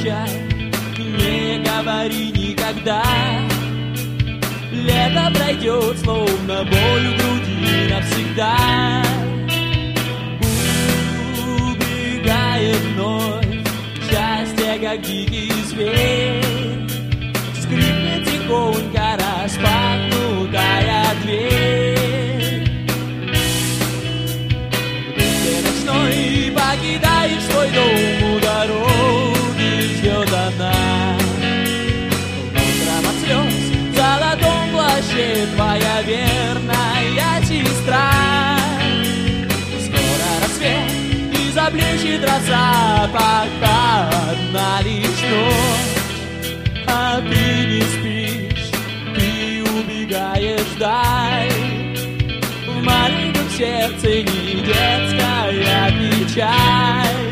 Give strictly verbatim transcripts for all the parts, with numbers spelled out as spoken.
прощай, не говори никогда. Лето пройдет, словно боль в груди навсегда. Убегает вновь счастье, как дикий зверь. Скрипнет тихонько распахнутая дверь. Ты ночной покидаешь свой дом, у дороги ждет она. Утром от слез в золотом плаще твоя верная сестра. Скоро рассвет и заблещет роса, пока одна лишь ночь. А ты не спишь, ты убегаешь вдаль. В маленьком сердце не детская печаль.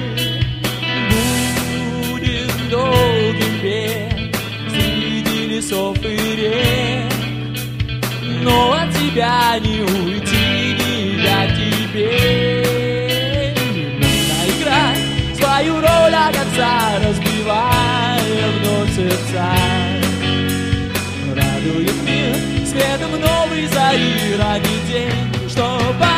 Будет долгим бег среди лесов и рек, но от тебя не уйти, не дать тебе. Нужно играть свою роль от отца, разбивая вновь сердца. Радует мир светом новой зари, ради день, что